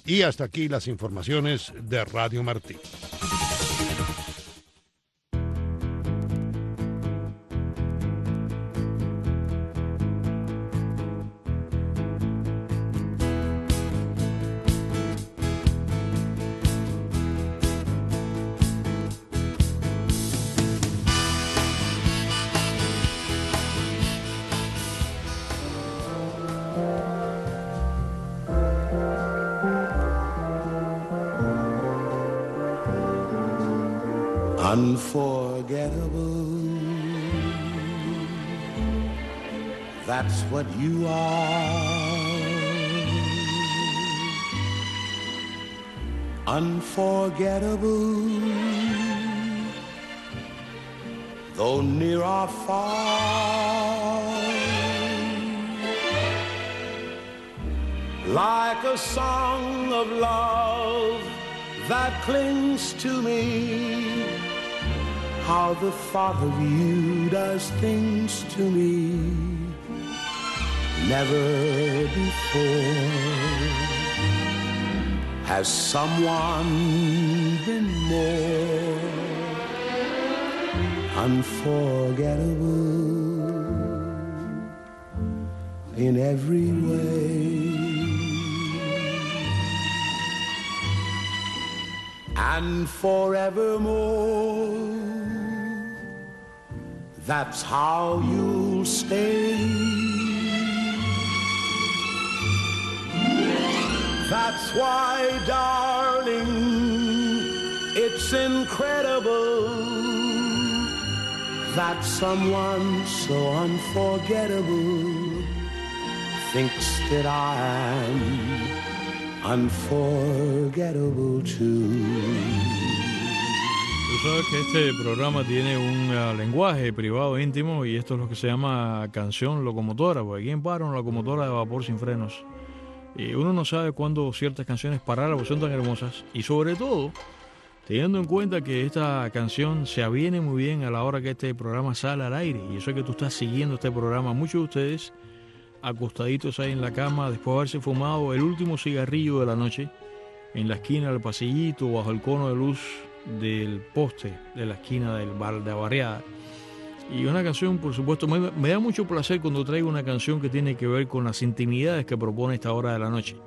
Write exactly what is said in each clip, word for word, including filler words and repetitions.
Y hasta aquí las informaciones de Radio Martí. Unforgettable, that's what you are. Unforgettable, though near or far. Like a song of love that clings to me, how the thought of you does things to me. Never before has someone been more unforgettable in every way. And forevermore, that's how you'll stay. That's why, darling, it's incredible that someone so unforgettable thinks that I'm unforgettable too. Tú sabes que este programa tiene un uh, lenguaje privado íntimo y esto es lo que se llama canción locomotora, porque aquí en para una locomotora de vapor sin frenos. Y uno no sabe cuándo ciertas canciones parar, porque son tan hermosas. Y sobre todo, teniendo en cuenta que esta canción se aviene muy bien a la hora que este programa sale al aire. Y eso es que tú estás siguiendo este programa. Muchos de ustedes acostaditos ahí en la cama, después de haberse fumado el último cigarrillo de la noche, en la esquina del pasillito, bajo el cono de luz del poste de la esquina del bar de Barriada. Y una canción, por supuesto, me, me da mucho placer cuando traigo una canción que tiene que ver con las intimidades que propone esta hora de la noche.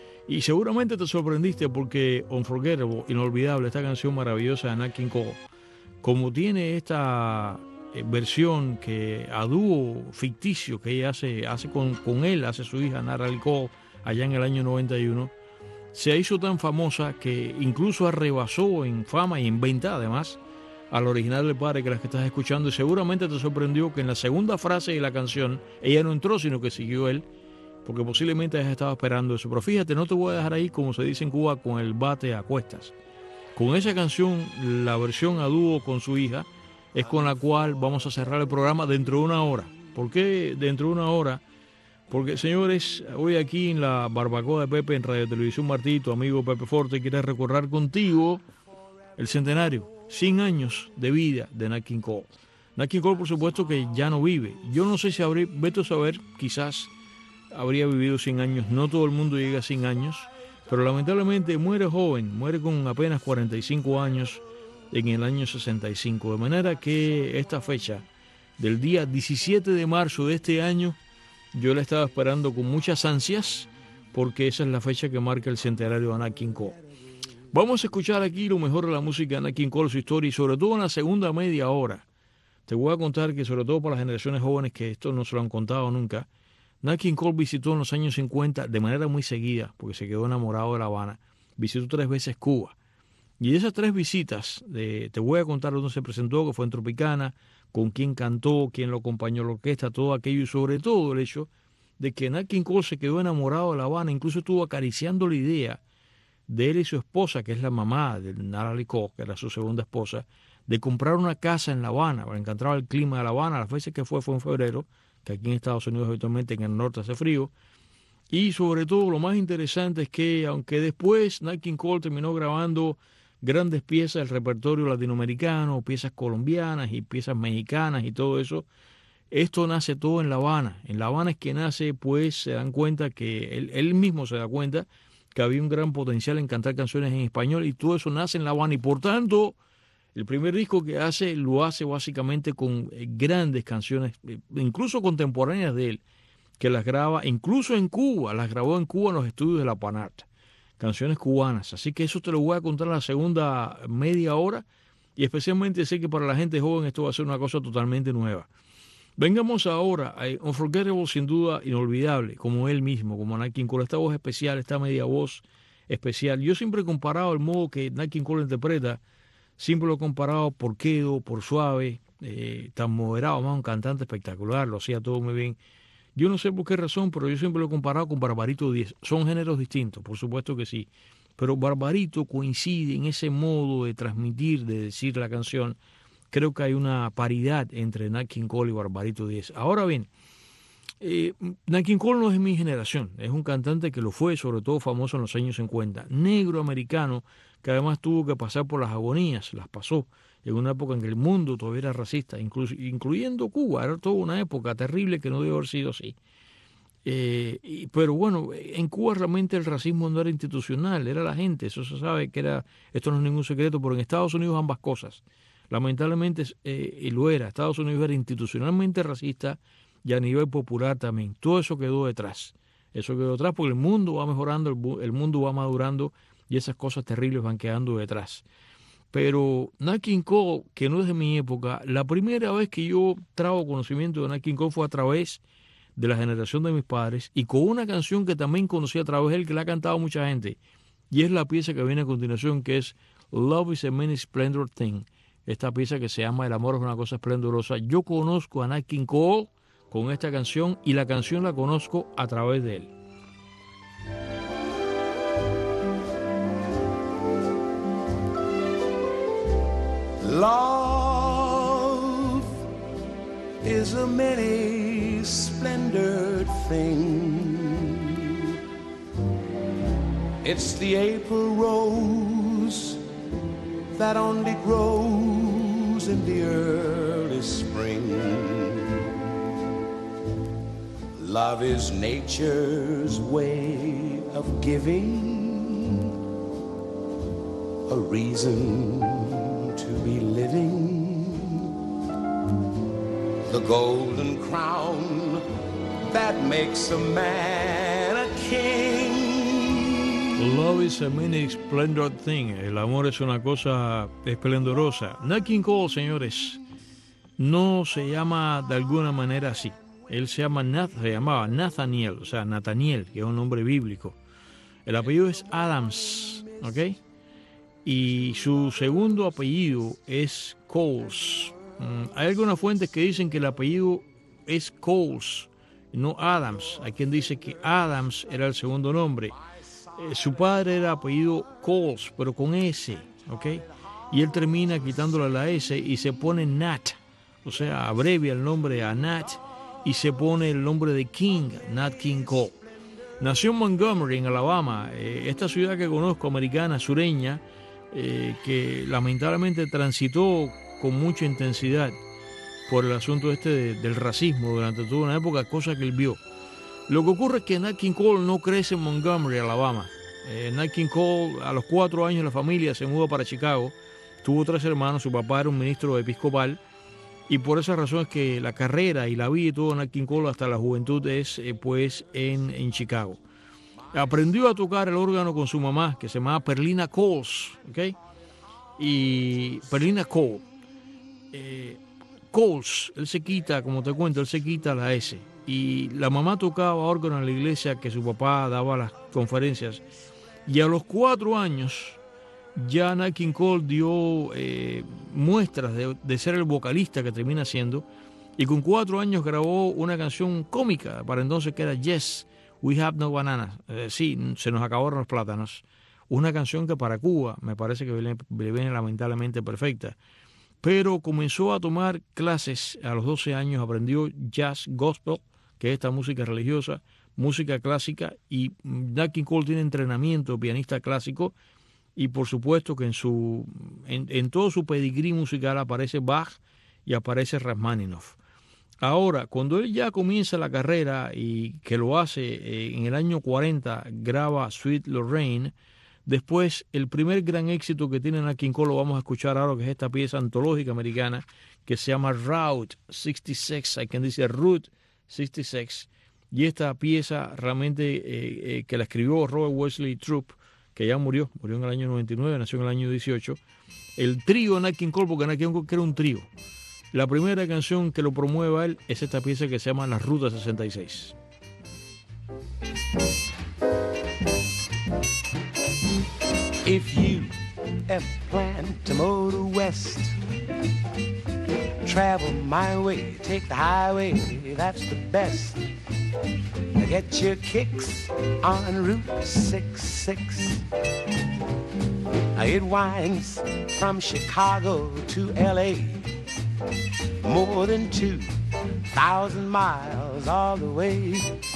Y seguramente te sorprendiste porque Unforgettable, inolvidable, esta canción maravillosa de Nat King Cole, como tiene esta eh, versión que a dúo ficticio que ella hace, hace con, con él, hace su hija Natalie Cole allá en el año noventa y uno, se hizo tan famosa que incluso arrebasó en fama y en venta además al original del padre que las que estás escuchando, y seguramente te sorprendió que en la segunda frase de la canción ella no entró, sino que siguió él, porque posiblemente ella estaba esperando eso. Pero fíjate, no te voy a dejar ahí, como se dice en Cuba, con el bate a cuestas. Con esa canción, la versión a dúo con su hija, es con la cual vamos a cerrar el programa dentro de una hora. ¿Por qué dentro de una hora? Porque, señores, hoy aquí en la barbacoa de Pepe, en Radio Televisión Martí, tu amigo Pepe Forte quiere recordar contigo el centenario, cien años de vida de Nat King Cole. Nat King Cole, por supuesto, que ya no vive. Yo no sé si habría, vete a saber, quizás habría vivido cien años. No todo el mundo llega a cien años, pero lamentablemente muere joven, muere con apenas cuarenta y cinco años en el año sesenta y cinco. De manera que esta fecha del día diecisiete de marzo de este año, yo la estaba esperando con muchas ansias, porque esa es la fecha que marca el centenario de Nat King Cole. Vamos a escuchar aquí lo mejor de la música de Nat King Cole, su historia, y sobre todo en la segunda media hora. Te voy a contar que, sobre todo para las generaciones jóvenes que esto no se lo han contado nunca, Nat King Cole visitó en los años cincuenta de manera muy seguida, porque se quedó enamorado de La Habana. Visitó tres veces Cuba. Y de esas tres visitas, de, te voy a contar dónde se presentó, que fue en Tropicana, con quién cantó, quién lo acompañó a la orquesta, todo aquello, y sobre todo el hecho de que Nat King Cole se quedó enamorado de La Habana, incluso estuvo acariciando la idea de él y su esposa, que es la mamá de Natalie Cole, que era su segunda esposa, de comprar una casa en La Habana. Le encantaba el clima de La Habana, las veces que fue fue en febrero, que aquí en Estados Unidos habitualmente en el norte hace frío. Y sobre todo lo más interesante es que, aunque después Nat King Cole terminó grabando grandes piezas del repertorio latinoamericano, piezas colombianas y piezas mexicanas y todo eso, esto nace todo en La Habana. En La Habana es que nace, pues se dan cuenta que él, él mismo se da cuenta que había un gran potencial en cantar canciones en español y todo eso nace en La Habana y por tanto el primer disco que hace lo hace básicamente con grandes canciones, incluso contemporáneas de él, que las graba incluso en Cuba, las grabó en Cuba en los estudios de la Panart, canciones cubanas. Así que eso te lo voy a contar en la segunda media hora y especialmente sé que para la gente joven esto va a ser una cosa totalmente nueva. Vengamos ahora a Unforgettable, sin duda inolvidable, como él mismo, como Nat King Cole, esta voz especial, esta media voz especial. Yo siempre he comparado el modo que Nat King Cole interpreta, siempre lo he comparado por quedo, por suave, eh, tan moderado, más un cantante espectacular, lo hacía todo muy bien. Yo no sé por qué razón, pero yo siempre lo he comparado con Barbarito Diez. Son géneros distintos, por supuesto que sí, pero Barbarito coincide en ese modo de transmitir, de decir la canción. Creo que hay una paridad entre Nat King Cole y Barbarito Diez. Ahora bien, eh, Nat King Cole no es de mi generación, es un cantante que lo fue, sobre todo famoso en los años cincuenta, negro americano, que además tuvo que pasar por las agonías, las pasó, en una época en que el mundo todavía era racista, incluso, incluyendo Cuba, era toda una época terrible que no debe haber sido así. Eh, y, pero bueno, en Cuba realmente el racismo no era institucional, era la gente, eso se sabe que era, esto no es ningún secreto, pero en Estados Unidos ambas cosas. Lamentablemente eh, lo era. Estados Unidos era institucionalmente racista y a nivel popular también. Todo eso quedó detrás. Eso quedó detrás porque el mundo va mejorando, el, el mundo va madurando y esas cosas terribles van quedando detrás. Pero Nat King Cole, que no es de mi época, la primera vez que yo trago conocimiento de Nat King Cole fue a través de la generación de mis padres y con una canción que también conocí a través de él, que la ha cantado mucha gente. Y es la pieza que viene a continuación, que es Love is a Many Splendid Thing. Esta pieza que se llama El amor es una cosa esplendorosa. Yo conozco a Nat King Cole con esta canción y la canción la conozco a través de él. Love is a many splendid thing. It's the April rose that only grows in the early spring. Love is nature's way of giving a reason to be living, the golden crown that makes a man a king. Love is a many splendid thing. El amor es una cosa esplendorosa. Nat King Cole, señores, no se llama de alguna manera así. Él se llama Nath, se llamaba Nathaniel, o sea, Nathaniel, que es un nombre bíblico. El apellido es Adams, ¿ok? Y su segundo apellido es Coles. Mm, hay algunas fuentes que dicen que el apellido es Coles, no Adams. Hay quien dice que Adams era el segundo nombre. Eh, su padre era apellido Coles, pero con S, ¿ok? Y él termina quitándole la S y se pone Nat, o sea, abrevia el nombre a Nat y se pone el nombre de King, Nat King Cole. Nació en Montgomery, en Alabama, eh, esta ciudad que conozco, americana, sureña, eh, que lamentablemente transitó con mucha intensidad por el asunto este de, del racismo durante toda una época, cosa que él vio. Lo que ocurre es que Nat King Cole no crece en Montgomery, Alabama. Eh, Nat King Cole, a los cuatro años la familia se mudó para Chicago, tuvo tres hermanos, su papá era un ministro episcopal, y por esa razón es que la carrera y la vida y todo de Nat King Cole hasta la juventud es eh, pues en, en Chicago. Aprendió a tocar el órgano con su mamá, que se llamaba Perlina Coles, ¿ok? Y Perlina Cole. Eh, Coles, él se quita, como te cuento, él se quita la S. Y la mamá tocaba órgano en la iglesia que su papá daba las conferencias. Y a los cuatro años ya Nat King Cole dio eh, muestras de, de ser el vocalista que termina siendo. Y con cuatro años grabó una canción cómica para entonces que era Yes, We Have No Bananas. Eh, sí, se nos acabaron los plátanos. Una canción que para Cuba me parece que le viene lamentablemente perfecta. Pero comenzó a tomar clases a los doce años, aprendió jazz, gospel, que es esta música religiosa, música clásica, y Nat King Cole tiene entrenamiento pianista clásico, y por supuesto que en su en, en todo su pedigrí musical aparece Bach y aparece Rachmaninoff. Ahora, cuando él ya comienza la carrera y que lo hace eh, en el año cuarenta, graba Sweet Lorraine. Después, el primer gran éxito que tiene Nat King Cole lo vamos a escuchar ahora, que es esta pieza antológica americana que se llama Route sesenta y seis, hay quien dice Route sesenta y seis, y esta pieza realmente eh, eh, que la escribió Robert Wesley Troup, que ya murió, murió en el año noventa y nueve, nació en el año dieciocho, el trío Nat King Cole, porque Nat King Cole era un trío. La primera canción que lo promueve a él es esta pieza que se llama La Ruta sesenta y seis. If you ever plan to motor west, travel my way, take the highway, that's the best. Get your kicks on Route sixty-six. It winds from Chicago to L A, more than two thousand miles all the way.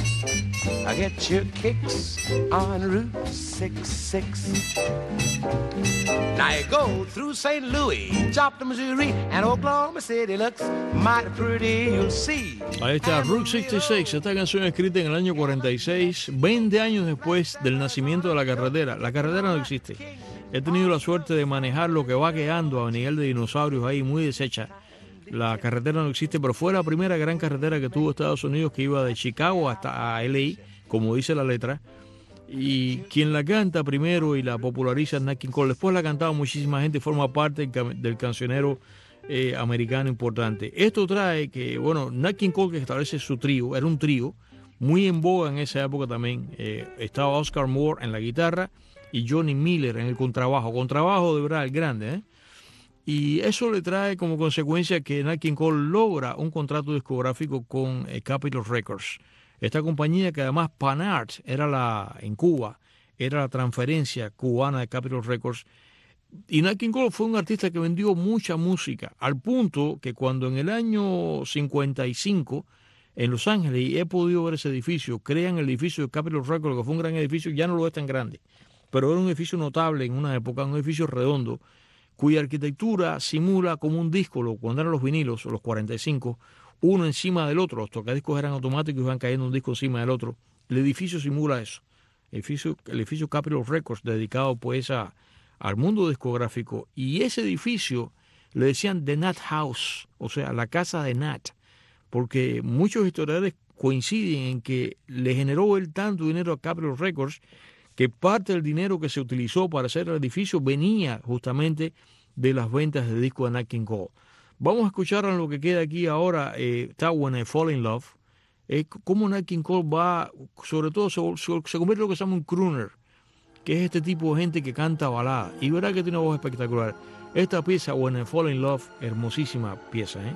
I get your kicks on Route sixty-six. Now you go through Saint Louis, Joplin, Missouri, and Oklahoma City looks mighty pretty, you'll see. Ahí está, Route sesenta y seis, esta canción escrita en el año cuarenta y seis, veinte años después del nacimiento de la carretera. La carretera no existe. He tenido la suerte de manejar lo que va quedando a nivel de dinosaurios ahí, muy deshecha. La carretera no existe, pero fue la primera gran carretera que tuvo Estados Unidos, que iba de Chicago hasta a L A, como dice la letra. Y quien la canta primero y la populariza es Nat King Cole. Después la ha cantado muchísima gente y forma parte del, del cancionero eh, americano importante. Esto trae que, bueno, Nat King Cole, que establece su trío, era un trío muy en boga en esa época también. Eh, estaba Oscar Moore en la guitarra y Johnny Miller en el contrabajo. Contrabajo de verdad, el grande, ¿eh? Y eso le trae como consecuencia que Nat King Cole logra un contrato discográfico con eh, Capitol Records. Esta compañía que además Panart era la, en Cuba, era la transferencia cubana de Capitol Records. Y Nat King Cole fue un artista que vendió mucha música, al punto que cuando en el año cincuenta y cinco, en Los Ángeles, y he podido ver ese edificio, crean el edificio de Capitol Records, que fue un gran edificio, ya no lo es tan grande, pero era un edificio notable en una época, un edificio redondo, cuya arquitectura simula como un disco, cuando eran los vinilos, los cuarenta y cinco, uno encima del otro. Los tocadiscos eran automáticos y iban cayendo un disco encima del otro. El edificio simula eso. El edificio, el edificio Capitol Records, dedicado pues a, al mundo discográfico. Y ese edificio le decían The Nat House, o sea, la casa de Nat, porque muchos historiadores coinciden en que le generó él tanto dinero a Capitol Records que parte del dinero que se utilizó para hacer el edificio venía justamente de las ventas de discos de Nat King Cole. Vamos a escuchar lo que queda aquí ahora, eh, está When I Fall in Love, eh, cómo Nat King Cole va, sobre todo se, se, se convierte en lo que se llama un crooner, que es este tipo de gente que canta balada, y verá que tiene una voz espectacular. Esta pieza, When I Fall in Love, hermosísima pieza, ¿eh?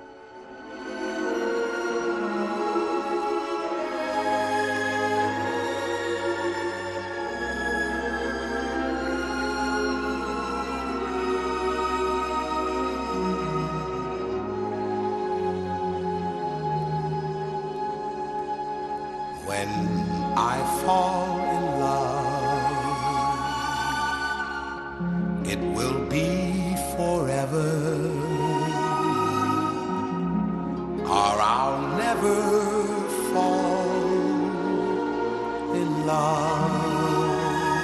When I fall in love, it will be forever, or I'll never fall in love.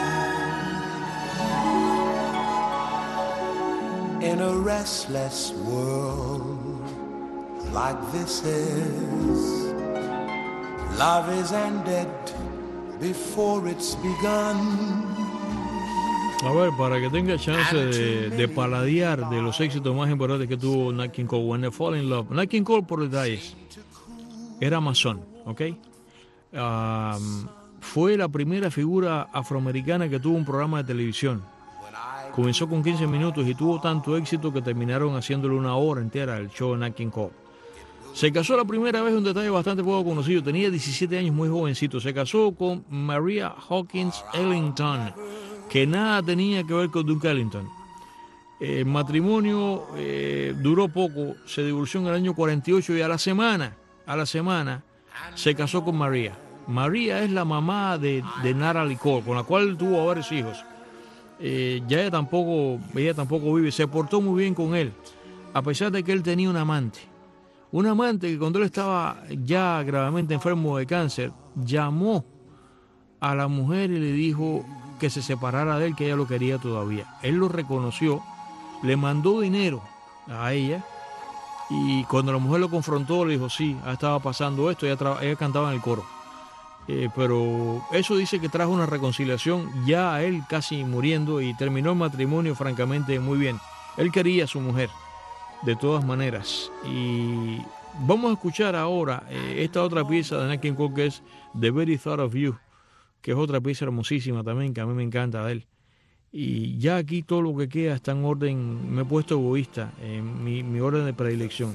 In a restless world like this is, love is ended before it's begun. A ver, para que tenga chance de, de paladear de los éxitos más importantes que tuvo Nat King Cole, When I Fall in Love. Nat King Cole, por detalles, era masón, ¿ok? Um, fue la primera figura afroamericana que tuvo un programa de televisión. Comenzó con quince minutos y tuvo tanto éxito que terminaron haciéndole una hora entera el show de Nat King Cole. Se casó la primera vez, un detalle bastante poco conocido, tenía diecisiete años, muy jovencito. Se casó con Maria Hawkins Ellington, que nada tenía que ver con Duke Ellington. El matrimonio eh, duró poco, se divorció en el año cuarenta y ocho y a la semana, a la semana, se casó con Maria. Maria es la mamá de, de Natalie Cole, con la cual tuvo varios hijos. Eh, ya ella tampoco, ella tampoco vive, se portó muy bien con él, a pesar de que él tenía un amante. Un amante que cuando él estaba ya gravemente enfermo de cáncer, llamó a la mujer y le dijo que se separara de él, que ella lo quería todavía. Él lo reconoció, le mandó dinero a ella y cuando la mujer lo confrontó le dijo, sí, estaba pasando esto, ella, ella cantaba en el coro. Eh, pero eso dice que trajo una reconciliación ya a él casi muriendo y terminó el matrimonio francamente muy bien. Él quería a su mujer de todas maneras. Y vamos a escuchar ahora eh, esta otra pieza de Nat King Cole que es The Very Thought of You, que es otra pieza hermosísima también que a mí me encanta de él. Y ya aquí todo lo que queda está en orden, me he puesto egoísta en mi, mi orden de predilección.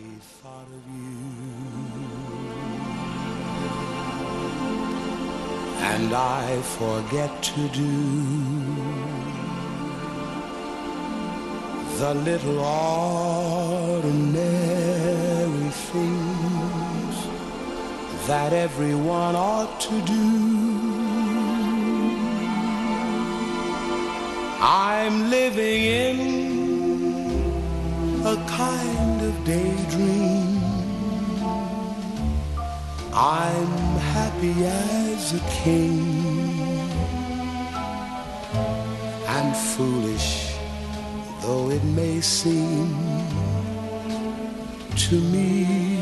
And I forget to do the little ordinary things that everyone ought to do. I'm living in a kind of daydream. I'm happy as a king, and foolish though it may seem to me,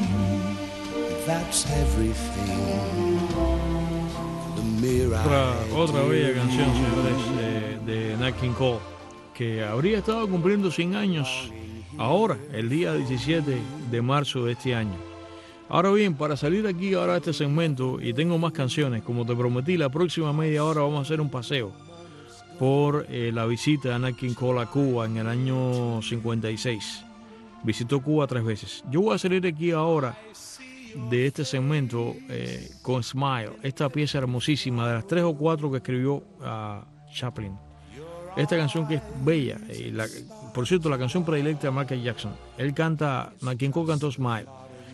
that's everything. The mirror. Otra, otra bella canción, señores, de, de Nat King Cole, que habría estado cumpliendo cien años ahora, el día diecisiete de marzo de este año. Ahora bien, para salir aquí ahora de este segmento, y tengo más canciones, como te prometí, la próxima media hora vamos a hacer un paseo por eh, la visita de Nat King Cole a Cuba en el año cincuenta y seis. Visitó Cuba tres veces. Yo voy a salir aquí ahora de este segmento eh, con Smile, esta pieza hermosísima de las tres o cuatro que escribió uh, Chaplin. Esta canción que es bella, eh, la, por cierto, la canción predilecta de Michael Jackson. Él canta, Nat King Cole cantó Smile.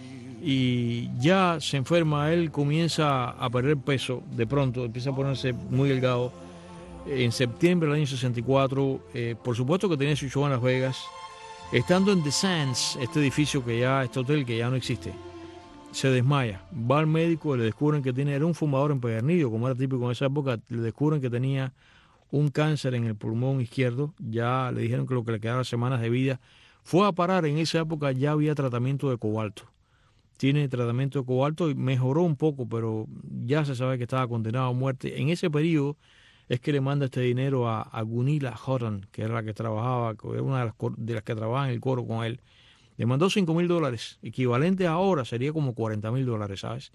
Y ya se enferma, él comienza a perder peso de pronto, empieza a ponerse muy delgado. En septiembre del año sesenta y cuatro, eh, por supuesto que tenía su show en Las Vegas, estando en The Sands, este edificio que ya, este hotel que ya no existe, se desmaya, va al médico y le descubren que tiene, era un fumador empedernido, como era típico en esa época, le descubren que tenía un cáncer en el pulmón izquierdo, ya le dijeron que lo que le quedaba semanas de vida. Fue a parar, en esa época ya había tratamiento de cobalto. Tiene tratamiento de cobalto y mejoró un poco, pero ya se sabe que estaba condenado a muerte. En ese periodo es que le manda este dinero a, a Gunilla Houghton, que era la que trabajaba, que era una de las, de las que trabajaba en el coro con él. Le mandó cinco mil dólares, equivalente ahora sería como cuarenta mil dólares, ¿sabes?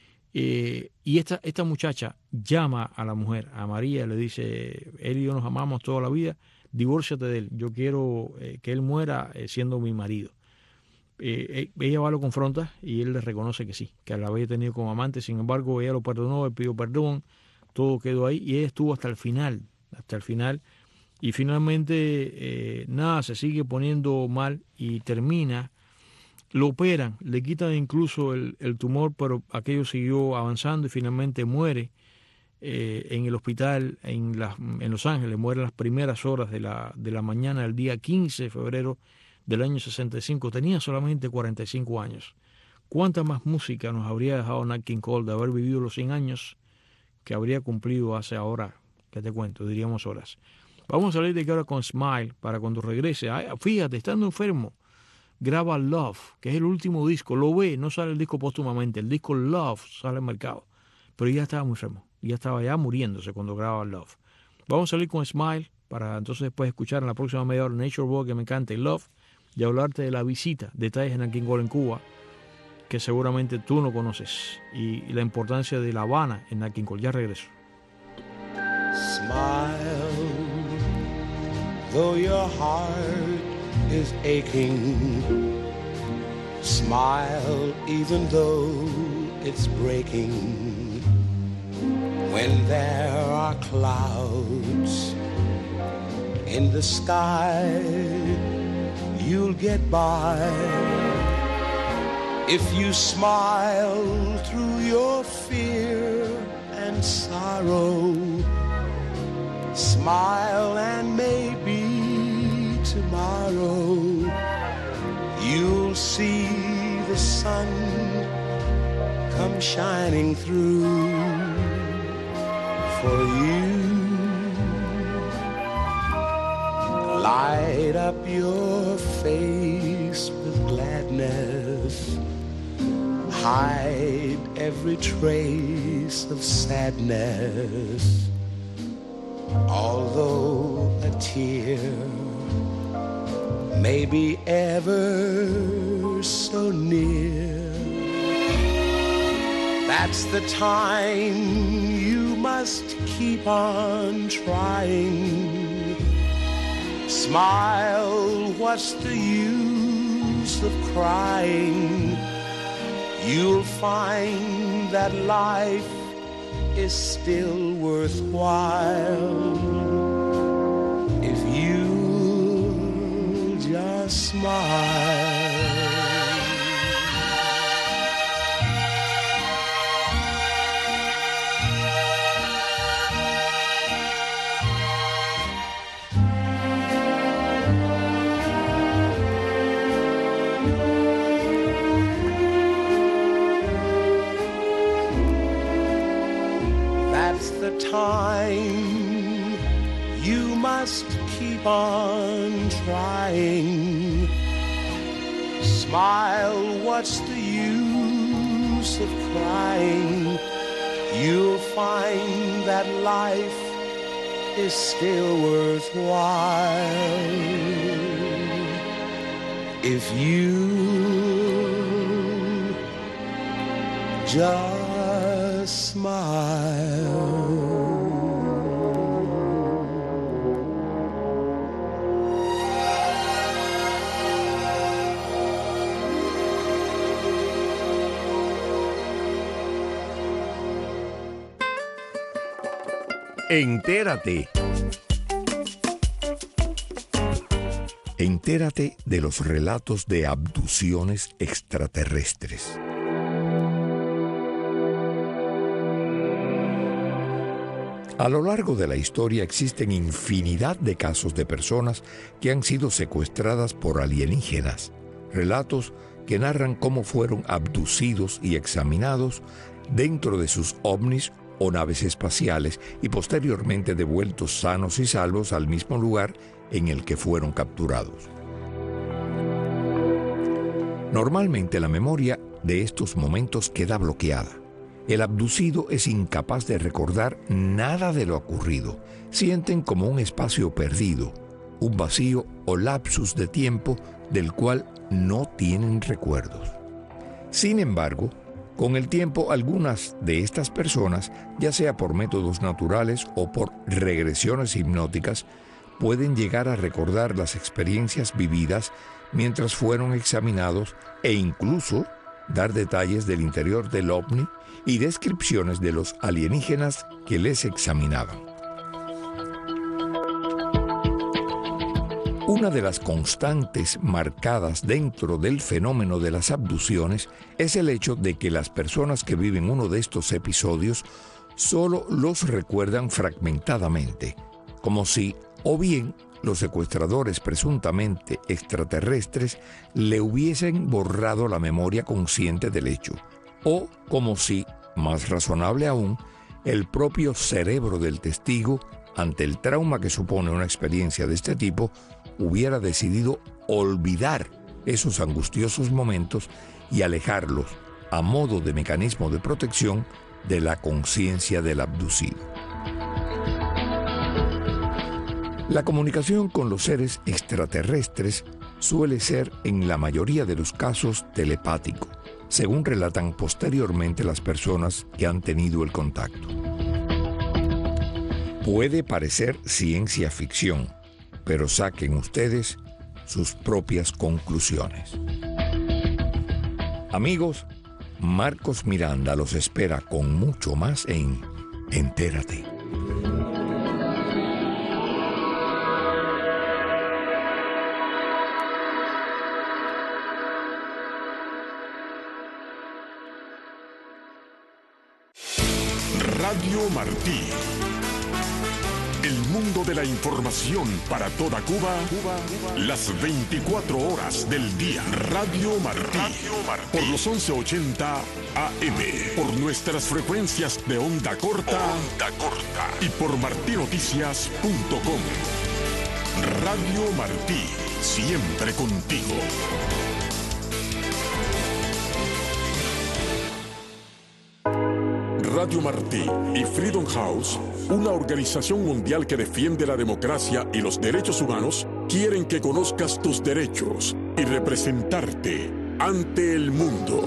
Eh, y esta, esta muchacha llama a la mujer, a María, le dice, él y yo nos amamos toda la vida, divórciate de él, yo quiero eh, que él muera eh, siendo mi marido. Eh, ella va, lo confronta y él le reconoce que sí, que la había tenido como amante. Sin embargo, ella lo perdonó, él pidió perdón, todo quedó ahí y ella estuvo hasta el final, hasta el final. Y finalmente, eh, nada, se sigue poniendo mal y termina, lo operan, le quitan incluso el, el tumor, pero aquello siguió avanzando y finalmente muere eh, en el hospital en, la, en Los Ángeles, muere en las primeras horas de la, de la mañana del día quince de febrero del año sesenta y cinco, tenía solamente cuarenta y cinco años. ¿Cuánta más música nos habría dejado Nat King Cole de haber vivido los cien años que habría cumplido hace ahora, qué te cuento, diríamos horas? Vamos a salir de aquí ahora con Smile para cuando regrese. Ay, fíjate, estando enfermo, graba Love, que es el último disco. Lo ve, no sale el disco póstumamente, el disco Love sale al mercado, pero ya estaba muy enfermo, ya estaba ya muriéndose cuando graba Love. Vamos a salir con Smile para entonces después escuchar en la próxima media hora Nature Boy, que me encanta, y Love, y hablarte de la visita, detalles de Nat King Cole en Cuba, que seguramente tú no conoces, y, y la importancia de La Habana en Nat King Cole. Ya regreso. Smile, though your heart is aching. Smile, even though it's breaking. When there are clouds in the sky, you'll get by if you smile through your fear and sorrow. Smile and maybe tomorrow you'll see sun come shining through for you. Light up your face with gladness, hide every trace of sadness. Although a tear may be ever so near, that's the time you must keep on trying. Smile, what's the use of crying? You'll find that life is still worthwhile if you just smile. Time you must keep on trying. Smile, what's the use of crying? You'll find that life is still worthwhile if you just smile. Entérate. Entérate de los relatos de abducciones extraterrestres. A lo largo de la historia existen infinidad de casos de personas que han sido secuestradas por alienígenas. Relatos que narran cómo fueron abducidos y examinados dentro de sus ovnis o naves espaciales y posteriormente devueltos sanos y salvos al mismo lugar en el que fueron capturados. Normalmente la memoria de estos momentos queda bloqueada. El abducido es incapaz de recordar nada de lo ocurrido. Sienten como un espacio perdido, un vacío o lapsus de tiempo del cual no tienen recuerdos. Sin embargo, con el tiempo, algunas de estas personas, ya sea por métodos naturales o por regresiones hipnóticas, pueden llegar a recordar las experiencias vividas mientras fueron examinados e incluso dar detalles del interior del ovni y descripciones de los alienígenas que les examinaban. Una de las constantes marcadas dentro del fenómeno de las abducciones es el hecho de que las personas que viven uno de estos episodios solo los recuerdan fragmentadamente, como si o bien los secuestradores presuntamente extraterrestres le hubiesen borrado la memoria consciente del hecho, o como si, más razonable aún, el propio cerebro del testigo, ante el trauma que supone una experiencia de este tipo, hubiera decidido olvidar esos angustiosos momentos y alejarlos, a modo de mecanismo de protección, de la conciencia del abducido. La comunicación con los seres extraterrestres suele ser, en la mayoría de los casos, telepático, según relatan posteriormente las personas que han tenido el contacto. Puede parecer ciencia ficción, pero saquen ustedes sus propias conclusiones. Amigos, Marcos Miranda los espera con mucho más en Entérate. Radio Martí. El mundo de la información para toda Cuba, las veinticuatro horas del día. Radio Martí, por los once ochenta A M, por nuestras frecuencias de onda corta, onda corta y por martí noticias punto com. Radio Martí, siempre contigo. Radio Martí y Freedom House, una organización mundial que defiende la democracia y los derechos humanos, quieren que conozcas tus derechos y representarte ante el mundo.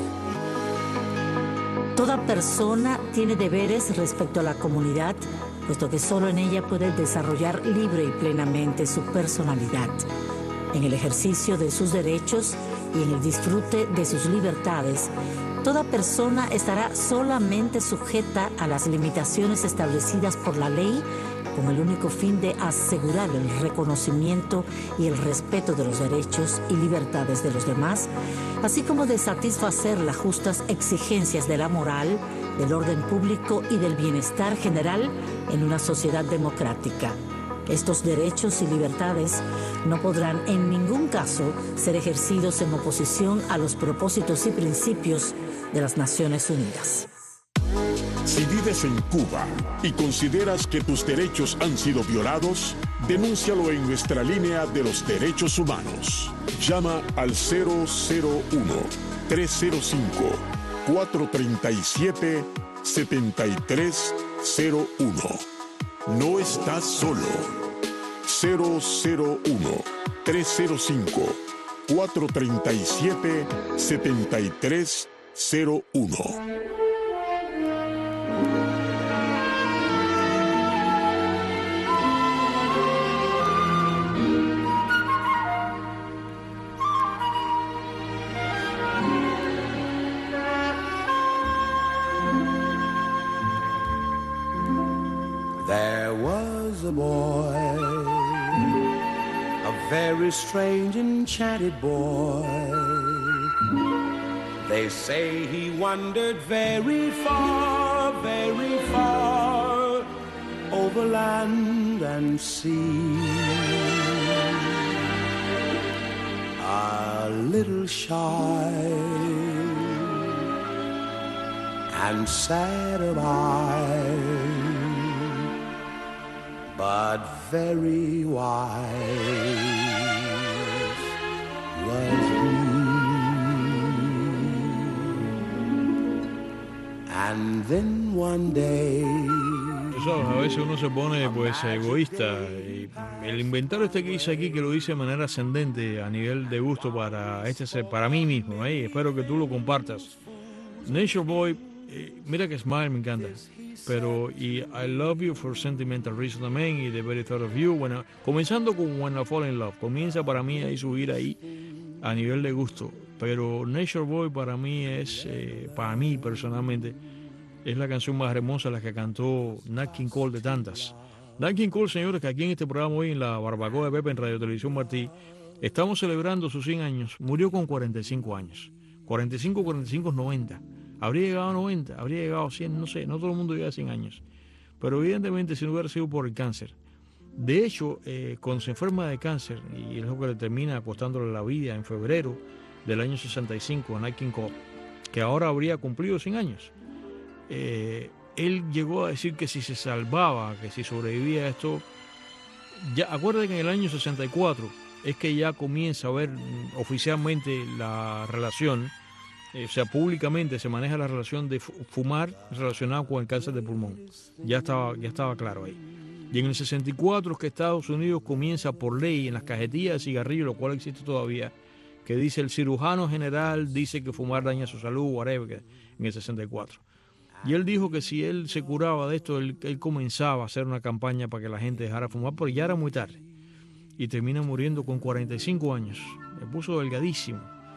Toda persona tiene deberes respecto a la comunidad, puesto que solo en ella puede desarrollar libre y plenamente su personalidad. En el ejercicio de sus derechos y en el disfrute de sus libertades, toda persona estará solamente sujeta a las limitaciones establecidas por la ley, con el único fin de asegurar el reconocimiento y el respeto de los derechos y libertades de los demás, así como de satisfacer las justas exigencias de la moral, del orden público y del bienestar general en una sociedad democrática. Estos derechos y libertades no podrán en ningún caso ser ejercidos en oposición a los propósitos y principios de las Naciones Unidas. Si vives en Cuba y consideras que tus derechos han sido violados, denúncialo en nuestra línea de los derechos humanos. Llama al cero cero uno, tres cero cinco, cuatro tres siete, siete tres cero uno. No estás solo. cero cero uno, tres cero cinco, cuatro tres siete, siete tres cero uno. There was a boy, a very strange, enchanted boy. They say he wandered very far, very far, over land and sea. A little shy and sad of eye, but very wise was he. And then one day, ¿sabes? A veces uno se pone pues egoísta. Y el inventario este que dice aquí, que lo dice de manera ascendente a nivel de gusto para este ser, para mí mismo, ¿eh? Espero que tú lo compartas. Nature Boy, eh, mira que Smile me encanta. Pero y I Love You for Sentimental Reason también, y The Very Thought of You, bueno, comenzando con When I Fall in Love, comienza para mí a subir ahí a nivel de gusto, pero Nature Boy para mí es, eh, para mí personalmente, es la canción más hermosa, la que cantó Nat King Cole de tantas. Nat King Cole, señores, que aquí en este programa hoy en la Barbacoa de Pepe en Radio Televisión Martí, estamos celebrando sus cien años, murió con cuarenta y cinco años, cuarenta y cinco, cuarenta y cinco, noventa. Habría llegado a noventa, habría llegado a cien, no sé, no todo el mundo llega a cien años. Pero evidentemente si no hubiera sido por el cáncer. De hecho, eh, cuando se enferma de cáncer, y es lo que le termina costándole la vida en febrero del año sesenta y cinco a Nat King Cole, que ahora habría cumplido cien años, eh, él llegó a decir que si se salvaba, que si sobrevivía a esto, ya, acuérdate que en el año sesenta y cuatro es que ya comienza a ver oficialmente la relación. O sea, públicamente se maneja la relación de fumar relacionada con el cáncer de pulmón. Ya estaba, ya estaba claro ahí. Y en el sesenta y cuatro es que Estados Unidos comienza por ley en las cajetillas de cigarrillos, lo cual existe todavía, que dice el cirujano general dice que fumar daña su salud, whatever, en el sesenta y cuatro. Y él dijo que si él se curaba de esto, él, él comenzaba a hacer una campaña para que la gente dejara fumar, pero ya era muy tarde. Y termina muriendo con cuarenta y cinco años. Me puso delgadísimo.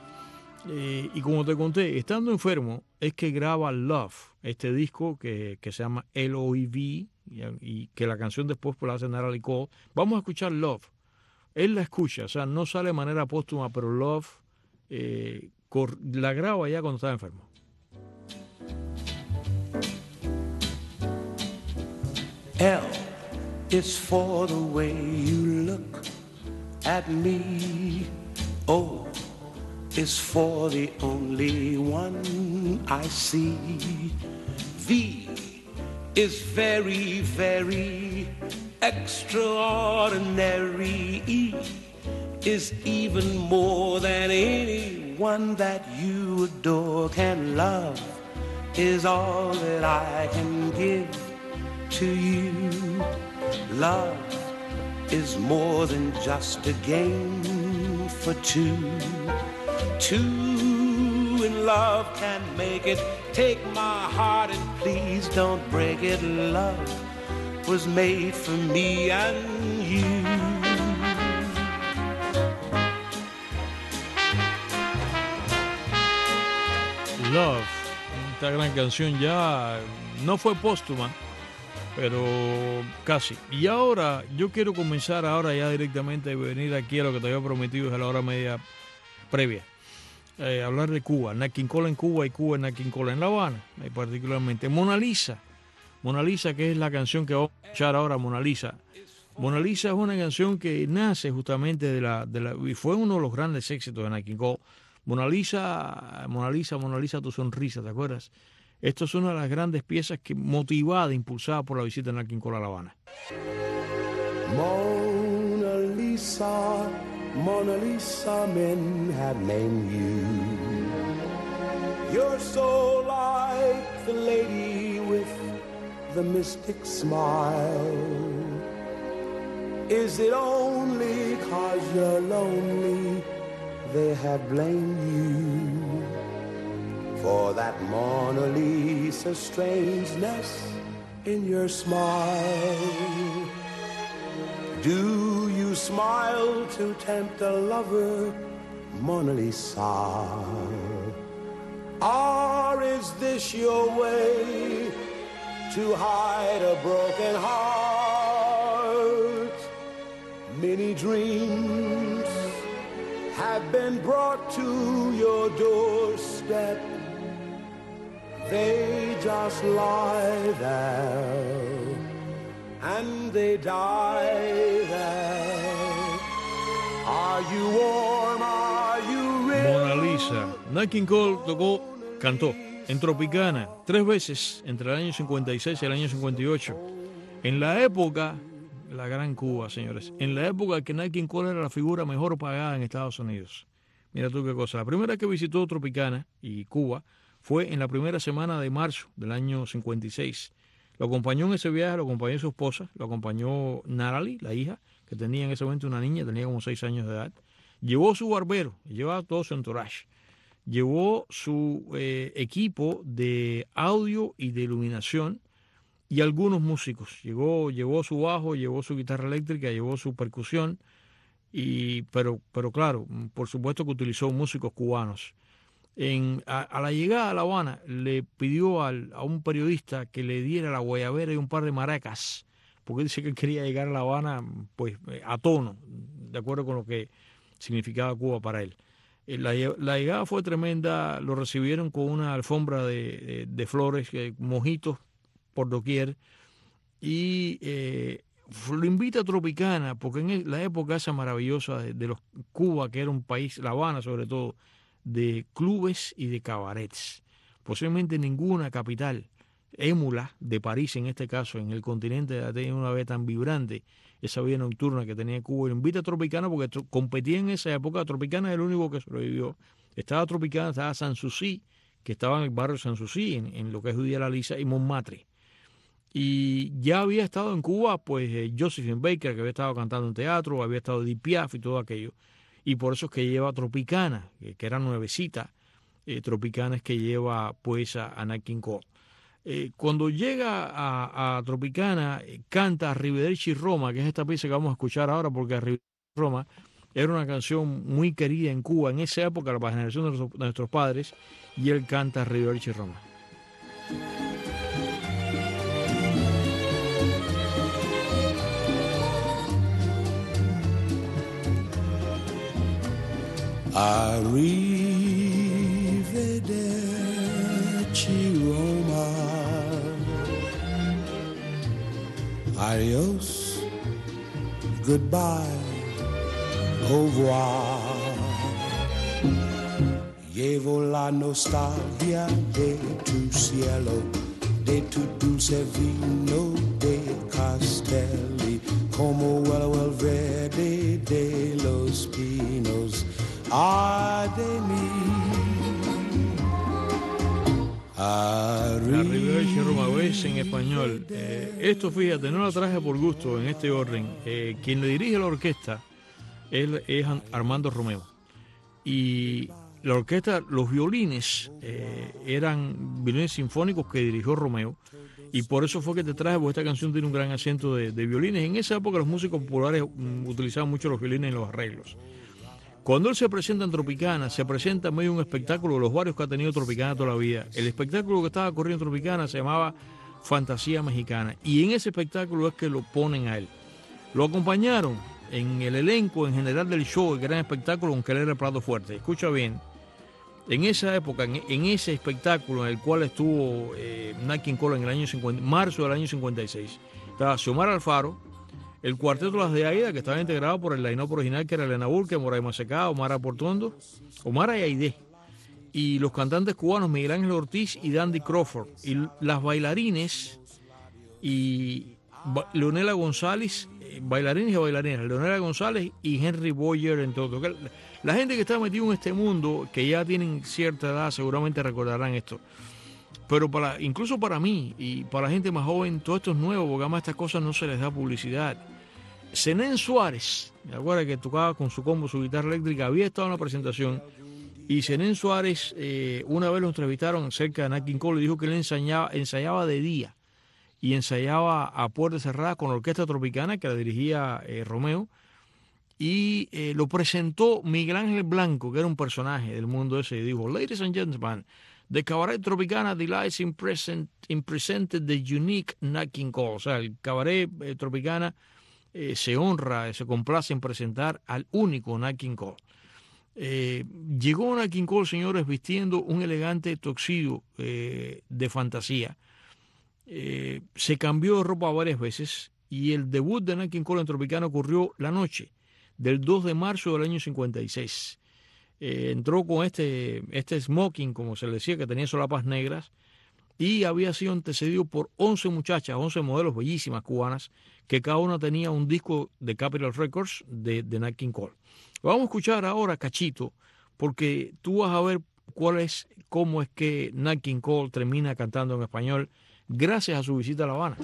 Eh, y como te conté, estando enfermo, es que graba Love, este disco que, que se llama L O E V, y, y que la canción después pues, la hace Natalie Cole. Vamos a escuchar Love. Él la escucha, o sea, no sale de manera póstuma, pero Love eh, cor, la graba ya cuando estaba enfermo. L is for the way you look at me. O is for the only one I see. V is very, very extraordinary. E is even more than anyone that you adore can love, is all that I can give to you. Love is more than just a game for two. Two in love can make it. Take my heart and please don't break it. Love was made for me and you. Love, esta gran canción ya no fue póstuma, pero casi. Y ahora yo quiero comenzar ahora ya directamente a venir aquí a lo que te había prometido a la hora media previa. Eh, hablar de Cuba, Nat King Cole en Cuba y Cuba en Nat King Cole en La Habana, y particularmente Mona Lisa. Mona Lisa, que es la canción que vamos a escuchar ahora, Mona Lisa. Mona Lisa es una canción que nace justamente de la, de la y fue uno de los grandes éxitos de Nat King Cole. Mona Lisa, Mona Lisa, Mona Lisa, tu sonrisa, ¿te acuerdas? Esto es una de las grandes piezas que motivada, impulsada por la visita de Nat King Cole a La Habana. Mona Lisa, Mona Lisa, men have named you. You're so like the lady with the mystic smile. Is it only 'cause you're lonely they have blamed you for that Mona Lisa strangeness in your smile? Do you smile to tempt a lover, Mona Lisa? Or is this your way to hide a broken heart? Many dreams have been brought to your doorstep. They just lie there and they die there. Are you warm? Are you real? Mona Lisa. Nat King Cole tocó, cantó en Tropicana tres veces entre el año cincuenta y seis y el año cincuenta y ocho. En la época, la gran Cuba, señores, en la época que Nat King Cole era la figura mejor pagada en Estados Unidos. Mira tú qué cosa. La primera que visitó Tropicana y Cuba fue en la primera semana de marzo del año cincuenta y seis. Lo acompañó en ese viaje, lo acompañó su esposa, lo acompañó Natalie, la hija, que tenía en ese momento una niña, tenía como seis años de edad. Llevó su barbero, llevaba todo su entourage. Llevó su eh, equipo de audio y de iluminación y algunos músicos. Llegó, llevó su bajo, llevó su guitarra eléctrica, llevó su percusión, y, pero, pero claro, por supuesto que utilizó músicos cubanos. En, a, a la llegada a La Habana le pidió al, a un periodista que le diera la guayabera y un par de maracas, porque dice que quería llegar a La Habana pues a tono, de acuerdo con lo que significaba Cuba para él. La, la llegada fue tremenda, lo recibieron con una alfombra de, de, de flores, eh, mojitos por doquier, y eh, lo invita a Tropicana, porque en la época esa maravillosa de, de los Cuba, que era un país, La Habana sobre todo, de clubes y de cabarets. Posiblemente ninguna capital émula de París, en este caso, en el continente, ha tenido una vez tan vibrante esa vida nocturna que tenía Cuba. Y lo invita a Tropicana porque competía en esa época. Tropicana es el único que sobrevivió. Estaba Tropicana, estaba Sanssouci, que estaba en el barrio Sanssouci, en, en lo que es Judía la Lisa, y Montmartre. Y ya había estado en Cuba, pues, eh, Josephine Baker, que había estado cantando en teatro, había estado Edith Piaf y todo aquello. Y por eso es que lleva Tropicana, que, que era nuevecita. Eh, Tropicana es que lleva, pues, a, a Nat King Cole. Eh, cuando llega a, a Tropicana, eh, canta Arrivederci Roma, que es esta pieza que vamos a escuchar ahora, porque Arrivederci Roma era una canción muy querida en Cuba en esa época, la generación de nuestros, de nuestros padres, y él canta Arrivederci Roma. Arrivederci Roma. Adios, goodbye, au revoir. Llevo la nostalgia de tu cielo, de tu dulce vino de Castelli, como el verde de los pinos. Ay de mí, arriba el Romagüez en español. Eh, esto, fíjate, no lo traje por gusto en este orden. Eh, quien le dirige la orquesta él es Armando Romeo. Y la orquesta, los violines eh, eran violines sinfónicos que dirigió Romeo. Y por eso fue que te traje, porque esta canción tiene un gran acento de, de violines. En esa época los músicos populares um, utilizaban mucho los violines en los arreglos. Cuando él se presenta en Tropicana, se presenta en medio de un espectáculo, los varios que ha tenido Tropicana toda la vida. El espectáculo que estaba corriendo en Tropicana se llamaba Fantasía Mexicana. Y en ese espectáculo es que lo ponen a él. Lo acompañaron en el elenco en general del show, el gran espectáculo, aunque él era el plato fuerte. Escucha bien. En esa época, en, en ese espectáculo en el cual estuvo eh, Nat King Cole en el año cincuenta, marzo del año cincuenta y seis, estaba Xiomara Alfaro, el cuarteto Las de Aida, que estaba integrado por el line-up original, que era Elena Burke, Moray Macecá, Omar Portondo, Omar y Aide, y los cantantes cubanos Miguel Ángel Ortiz y Dandy Crawford, y las bailarines y Leonela González, bailarines y bailarinas, Leonela González y Henry Boyer, entre otros. La gente que está metida en este mundo, que ya tienen cierta edad, seguramente recordarán esto. Pero para, incluso para mí y para la gente más joven, todo esto es nuevo, porque además estas cosas no se les da publicidad. Zenén Suárez, me acuerdo que tocaba con su combo, su guitarra eléctrica, había estado en la presentación, y Zenén Suárez, eh, una vez lo entrevistaron cerca de Nat King Cole, y dijo que él ensayaba, ensayaba de día, y ensayaba a puerta cerrada con la orquesta Tropicana, que la dirigía eh, Romeo, y eh, lo presentó Miguel Ángel Blanco, que era un personaje del mundo ese, y dijo: Ladies and gentlemen, the Cabaret Tropicana delights in, present, in presented the unique Nat King Cole. O sea, el Cabaret eh, Tropicana eh, se honra, se complace en presentar al único Nat King Cole. Eh, llegó Nat King Cole, señores, vistiendo un elegante tuxedo eh, de fantasía. Eh, se cambió de ropa varias veces, y el debut de Nat King Cole en Tropicana ocurrió la noche del dos de marzo del año cincuenta y seis. Eh, entró con este, este smoking, como se le decía, que tenía solapas negras, y había sido antecedido por once muchachas, once modelos bellísimas cubanas, que cada una tenía un disco de Capitol Records de, de Nat King Cole. Vamos a escuchar ahora cachito, porque tú vas a ver cuál es, cómo es que Nat King Cole termina cantando en español gracias a su visita a La Habana.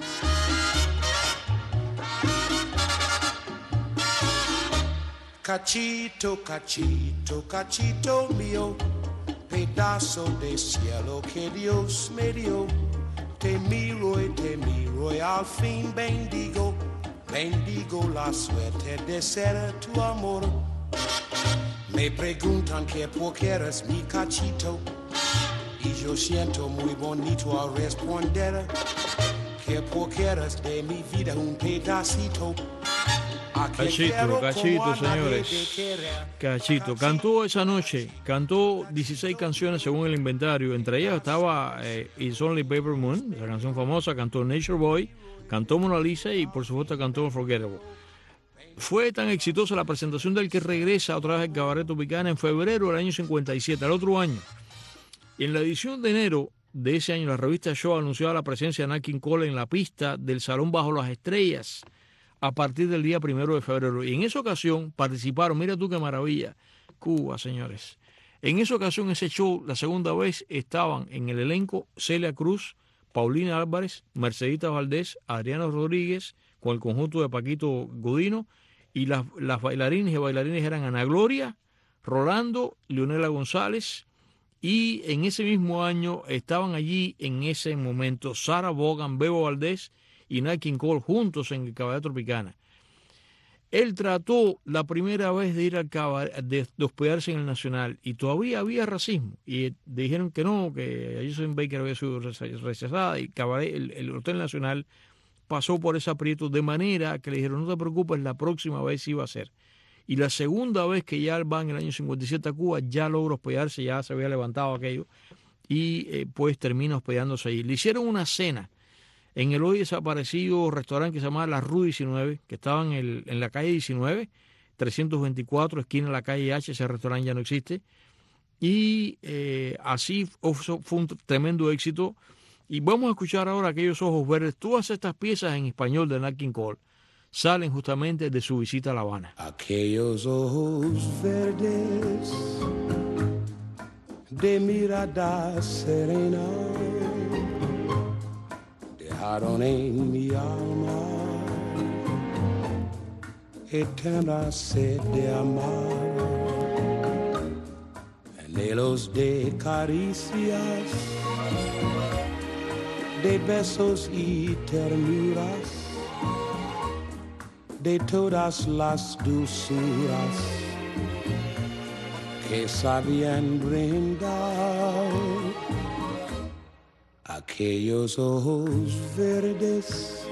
Cachito, cachito, cachito mío, pedazo de cielo que Dios me dio. Te miro y te miro y al fin bendigo, bendigo la suerte de ser tu amor. Me preguntan que por qué eres mi cachito, y yo siento muy bonito al responder que por qué eres de mi vida un pedacito. Cachito, Cachito, señores. Cachito. Cantó esa noche, cantó dieciséis canciones según el inventario. Entre ellas estaba eh, It's Only Paper Moon, esa canción famosa. Cantó Nature Boy, cantó Mona Lisa y por supuesto cantó Unforgettable. Fue tan exitosa la presentación del que regresa otra vez al Cabaret Tropicana en febrero del año cincuenta y siete, al otro año. Y en la edición de enero de ese año, la revista Show anunciaba la presencia de Nat King Cole en la pista del Salón Bajo las Estrellas a partir del día primero de febrero. Y en esa ocasión participaron, mira tú qué maravilla, Cuba, señores. En esa ocasión, ese show, la segunda vez, estaban en el elenco Celia Cruz, Paulina Álvarez, Mercedita Valdés, Adriano Rodríguez, con el conjunto de Paquito Godino, y las, las bailarines y bailarines eran Ana Gloria, Rolando, Leonela González, y en ese mismo año estaban allí, en ese momento, Sara Bogan, Bebo Valdés y Nat King Cole juntos en el Cabaret Tropicana. Él trató la primera vez de ir al cabaret, de, de hospedarse en el Nacional, y todavía había racismo, y dijeron que no, que Josephine Baker había sido rechazada, y cabaret, el, el Hotel Nacional pasó por ese aprieto, de manera que le dijeron: no te preocupes, la próxima vez iba a ser. Y la segunda vez que ya va en el año cincuenta y siete a Cuba, ya logró hospedarse, ya se había levantado aquello, y eh, pues termina hospedándose ahí. Le hicieron una cena en el hoy desaparecido restaurante que se llamaba La Rue diecinueve, que estaba en, el, en la calle diecinueve, trescientos veinticuatro, esquina de la calle H. Ese restaurante ya no existe. Y eh, así fue un tremendo éxito. Y vamos a escuchar ahora Aquellos Ojos Verdes. Todas estas piezas en español de Nat King Cole salen justamente de su visita a La Habana. Aquellos ojos verdes de mirada serena dejaron en mi alma eterna sed de amar, anhelos de caricias, de besos y ternuras, de todas las dulzuras que sabían brindar. Aquellos ojos verdes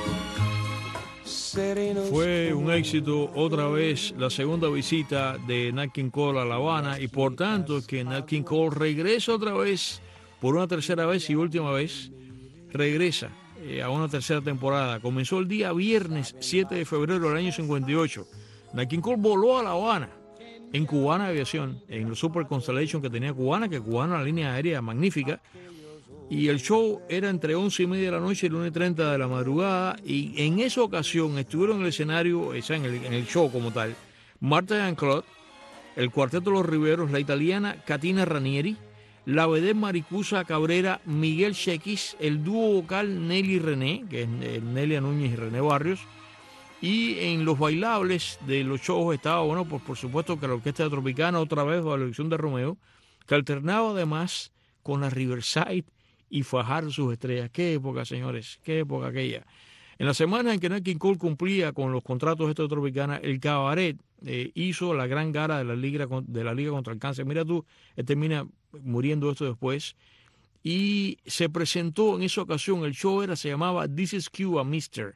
serenos. Fue un éxito otra vez la segunda visita de Nat King Cole a La Habana, y por tanto que Nat King Cole regresa otra vez por una tercera vez y última vez. Regresa eh, a una tercera temporada. Comenzó el día viernes siete de febrero del año cincuenta y ocho. Nat King Cole voló a La Habana en Cubana Aviación, en el Super Constellation que tenía Cubana, que Cubana una línea aérea magnífica. Y el show era entre once y media de la noche y una y treinta de la madrugada. Y en esa ocasión estuvieron en el escenario, o sea, en el, en el show como tal, Martha Jean-Claude, el Cuarteto Los Riveros, la italiana Catina Ranieri, la vedette Maricusa Cabrera, Miguel Chequis, el dúo vocal Nelly René, que es Nelia Núñez y René Barrios. Y en los bailables de los shows estaba, bueno, pues por supuesto que la Orquesta Tropicana, otra vez bajo la dirección de Romeo, que alternaba además con la Riverside y Fajar sus estrellas. Qué época, señores, qué época aquella. En la semana en que Nat King Cole cumplía con los contratos de Tropicana, el Cabaret eh, hizo la gran gala de la, Liga, de la Liga contra el Cáncer. Mira tú, él termina muriendo esto después. Y se presentó en esa ocasión, el show era, se llamaba This is Cuba, mister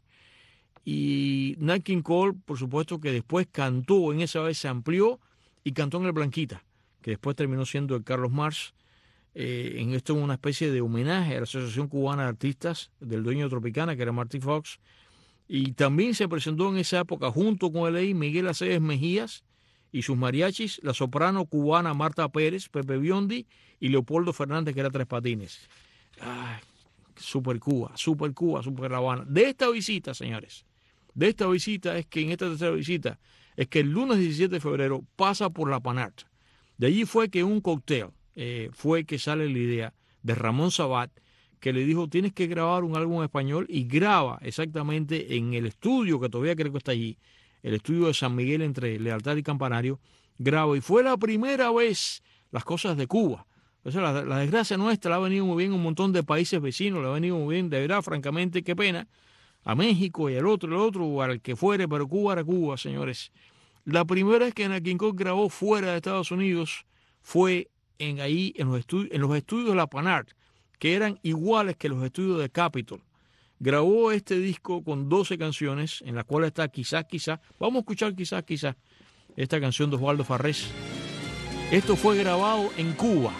Y Nat King Cole, por supuesto que después cantó, en esa vez se amplió y cantó en el Blanquita, que después terminó siendo el Carlos Marx. Eh, en esto una especie de homenaje a la Asociación Cubana de Artistas del dueño de Tropicana, que era Marty Fox. Y también se presentó en esa época junto con él ahí Miguel Aceves Mejías y sus mariachis, la soprano cubana Marta Pérez, Pepe Biondi y Leopoldo Fernández, que era Tres Patines. Ay, super Cuba, super Cuba, super La Habana. De esta visita, señores, de esta visita es que en esta tercera visita es que el lunes diecisiete de febrero pasa por la Panart. De allí fue que un cóctel Eh, fue que sale la idea de Ramón Sabat, que le dijo tienes que grabar un álbum en español, y graba exactamente en el estudio que todavía creo que está allí, el estudio de San Miguel entre Lealtad y Campanario, graba, y fue la primera vez Las Cosas de Cuba. O sea, la, la desgracia nuestra la ha venido muy bien un montón de países vecinos, la ha venido muy bien, de verdad, francamente, qué pena, a México y al otro, el otro, o al que fuere, pero Cuba era Cuba, señores. La primera vez que Nat King Cole grabó fuera de Estados Unidos fue en ahí en los estudios en los estudios de la Panart, que eran iguales que los estudios de Capitol. Grabó este disco con doce canciones, en la cual está Quizás, Quizás. Vamos a escuchar Quizás, Quizás, esta canción de Osvaldo Farrés. Esto fue grabado en Cuba.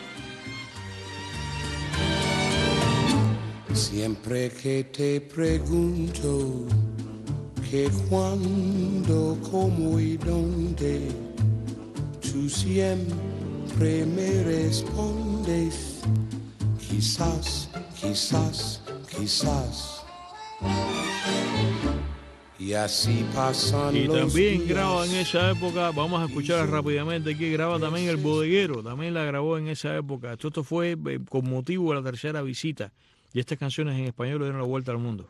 Siempre que te pregunto que cuándo, cómo y dónde, tú siempre me respondes, quizás, quizás, quizás. Y así pasan y los también días. graba en esa época, vamos a escuchar rápidamente aquí, graba también El Bodeguero, también la grabó en esa época. Esto, esto fue eh, con motivo de la tercera visita, y estas canciones en español le dieron la vuelta al mundo.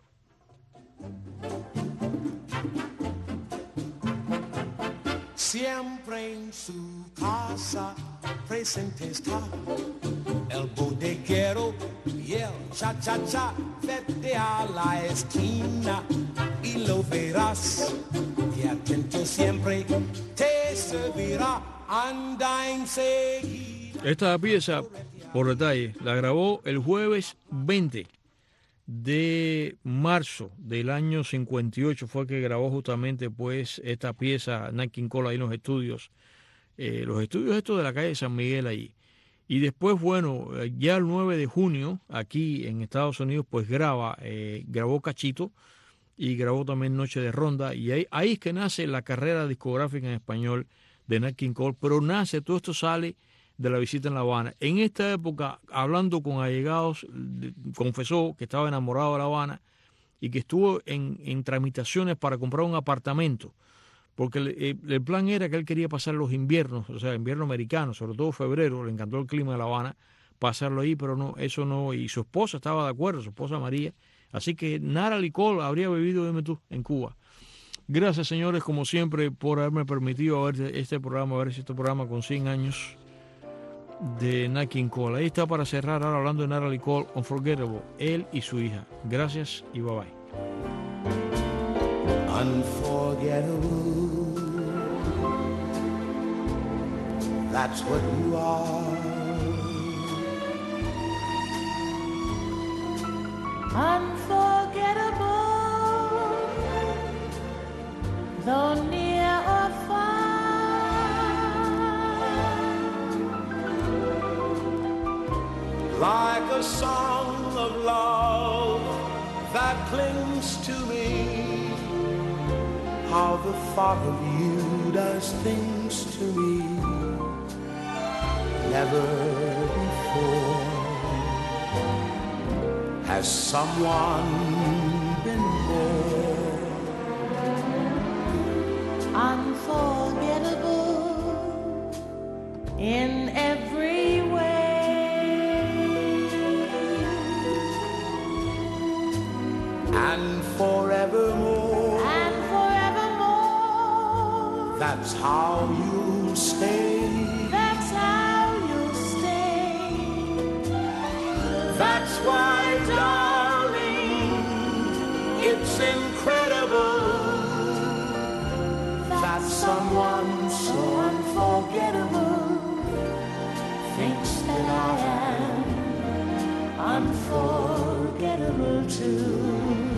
Siempre en su casa presente está el bodeguero y el cha-cha-cha. Vete a la esquina y lo verás, que atento siempre te servirá. Anda enseguida. Esta pieza, por detalle, la grabó el jueves veinte de marzo del año cincuenta y ocho, fue que grabó justamente pues esta pieza Nat King Cole ahí en los estudios, eh, los estudios estos de la calle San Miguel allí. Y después, bueno, ya el nueve de junio, aquí en Estados Unidos, pues graba, eh, grabó Cachito y grabó también Noche de Ronda. Y ahí, ahí es que nace la carrera discográfica en español de Nat King Cole. Pero nace, todo esto sale de la visita en La Habana. En esta época, hablando con allegados, confesó que estaba enamorado de La Habana y que estuvo en, en tramitaciones para comprar un apartamento. Porque el, el plan era que él quería pasar los inviernos, o sea, invierno americano, sobre todo febrero, le encantó el clima de La Habana, pasarlo ahí, pero no, eso no, y su esposa estaba de acuerdo, su esposa María, así que Natalie Cole habría vivido, dime tú, en Cuba. Gracias, señores, como siempre, por haberme permitido ver este programa, ver este programa con cien años de Nat King Cole. Ahí está para cerrar, ahora hablando de Natalie Cole, Unforgettable, él y su hija. Gracias y bye bye. Unforgettable, that's what you are. Unforgettable, though near or far. Like a song of love that clings to me, how the thought of you does things to me never before has someone been more unforgettable in every way, and forevermore. That's how you stay. That's how you stay. That's why, darling, it's incredible that someone so unforgettable thinks that I am unforgettable too.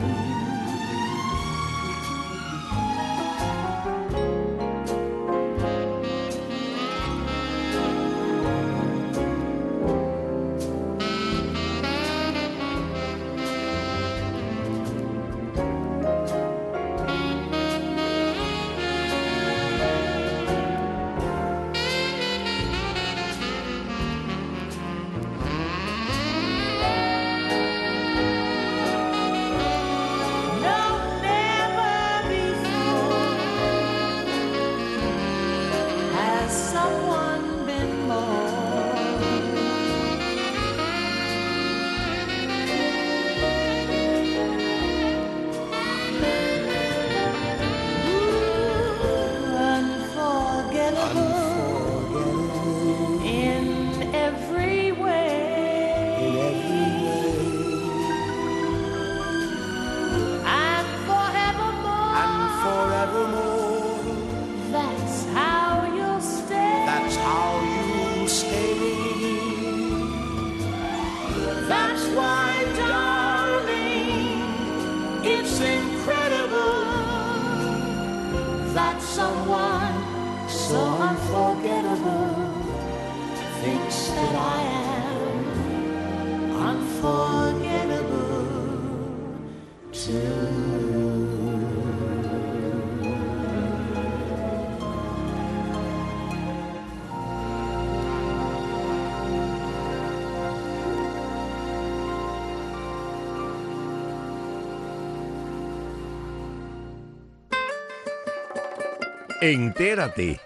Entérate.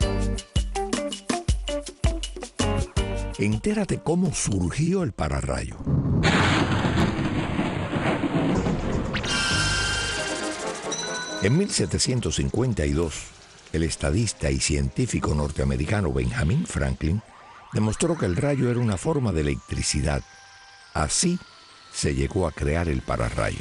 Entérate cómo surgió el pararrayo. En mil setecientos cincuenta y dos, el estadista y científico norteamericano Benjamin Franklin demostró que el rayo era una forma de electricidad. Así se llegó a crear el pararrayo.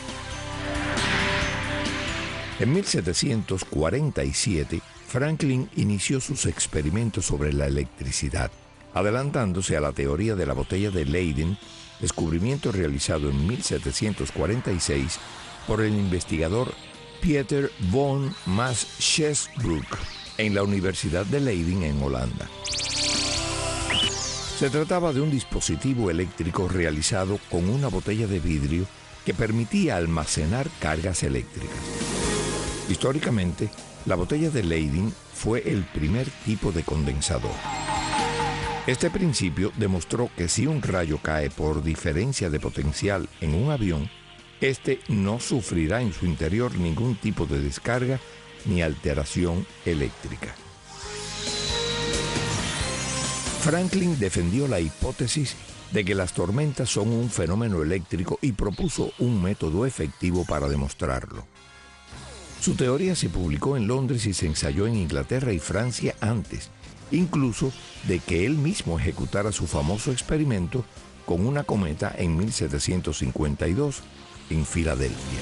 En mil setecientos cuarenta y siete, Franklin inició sus experimentos sobre la electricidad, adelantándose a la teoría de la botella de Leyden, descubrimiento realizado en mil setecientos cuarenta y seis por el investigador Pieter von Maasjesbroek en la Universidad de Leiden en Holanda. Se trataba de un dispositivo eléctrico realizado con una botella de vidrio que permitía almacenar cargas eléctricas. Históricamente, la botella de Leyden fue el primer tipo de condensador. Este principio demostró que si un rayo cae por diferencia de potencial en un avión, este no sufrirá en su interior ningún tipo de descarga ni alteración eléctrica. Franklin defendió la hipótesis de que las tormentas son un fenómeno eléctrico y propuso un método efectivo para demostrarlo. Su teoría se publicó en Londres y se ensayó en Inglaterra y Francia antes, incluso de que él mismo ejecutara su famoso experimento con una cometa en mil setecientos cincuenta y dos en Filadelfia.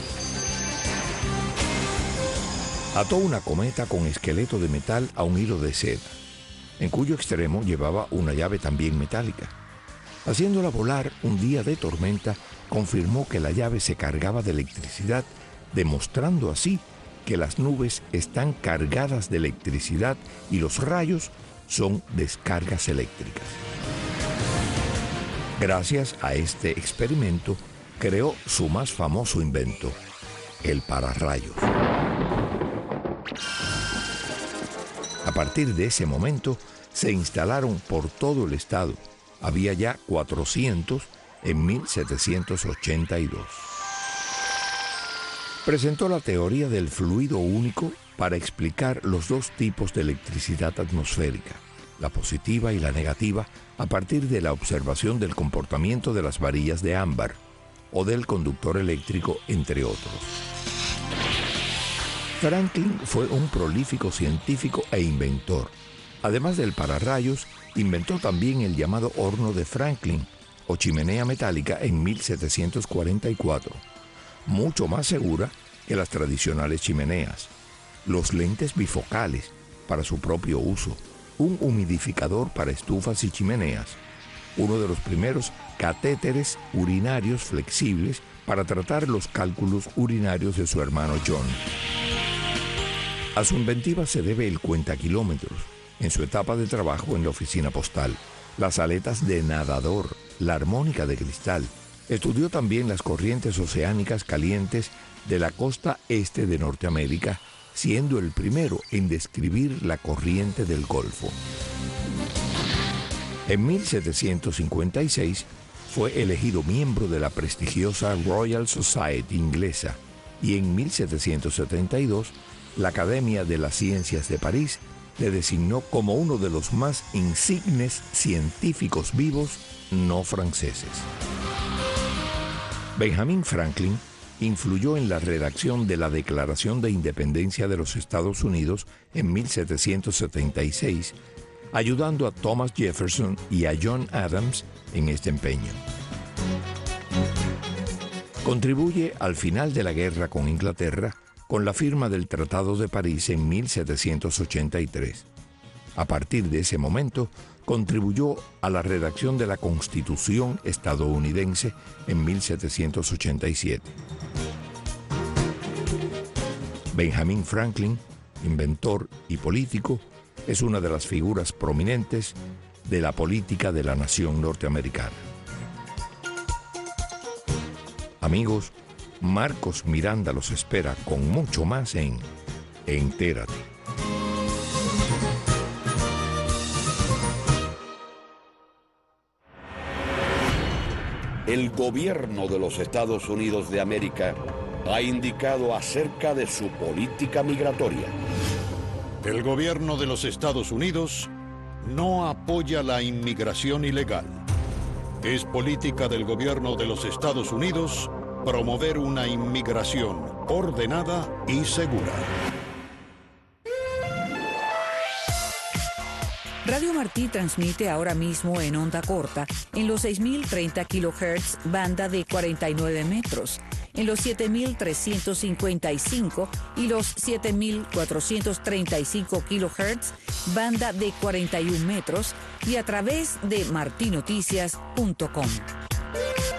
Ató una cometa con esqueleto de metal a un hilo de seda, en cuyo extremo llevaba una llave también metálica. Haciéndola volar un día de tormenta, confirmó que la llave se cargaba de electricidad, demostrando así que las nubes están cargadas de electricidad y los rayos son descargas eléctricas. Gracias a este experimento, creó su más famoso invento, el pararrayos. A partir de ese momento, se instalaron por todo el estado. Había ya cuatrocientos en mil setecientos ochenta y dos. Presentó la teoría del fluido único para explicar los dos tipos de electricidad atmosférica, la positiva y la negativa, a partir de la observación del comportamiento de las varillas de ámbar o del conductor eléctrico, entre otros. Franklin fue un prolífico científico e inventor. Además del pararrayos, inventó también el llamado horno de Franklin o chimenea metálica en mil setecientos cuarenta y cuatro, mucho más segura que las tradicionales chimeneas, los lentes bifocales para su propio uso, un humidificador para estufas y chimeneas, uno de los primeros catéteres urinarios flexibles para tratar los cálculos urinarios de su hermano John. A su inventiva se debe el cuentakilómetros en su etapa de trabajo en la oficina postal, las aletas de nadador, la armónica de cristal. Estudió también las corrientes oceánicas calientes de la costa este de Norteamérica, siendo el primero en describir la corriente del Golfo. En mil setecientos cincuenta y seis fue elegido miembro de la prestigiosa Royal Society inglesa y en mil setecientos setenta y dos la Academia de las Ciencias de París le designó como uno de los más insignes científicos vivos no franceses. Benjamin Franklin influyó en la redacción de la Declaración de Independencia de los Estados Unidos en mil setecientos setenta y seis, ayudando a Thomas Jefferson y a John Adams en este empeño. Contribuye al final de la guerra con Inglaterra con la firma del Tratado de París en mil setecientos ochenta y tres. A partir de ese momento, contribuyó a la redacción de la Constitución estadounidense en mil setecientos ochenta y siete. Benjamin Franklin, inventor y político, es una de las figuras prominentes de la política de la nación norteamericana. Amigos, Marcos Miranda los espera con mucho más en Entérate. El gobierno de los Estados Unidos de América ha indicado acerca de su política migratoria. El gobierno de los Estados Unidos no apoya la inmigración ilegal. Es política del gobierno de los Estados Unidos promover una inmigración ordenada y segura. Radio Martí transmite ahora mismo en onda corta en los seis mil treinta kilohertz, banda de cuarenta y nueve metros, en los siete mil trescientos cincuenta y cinco y los siete mil cuatrocientos treinta y cinco kilohertz, banda de cuarenta y uno metros, y a través de martinoticias punto com.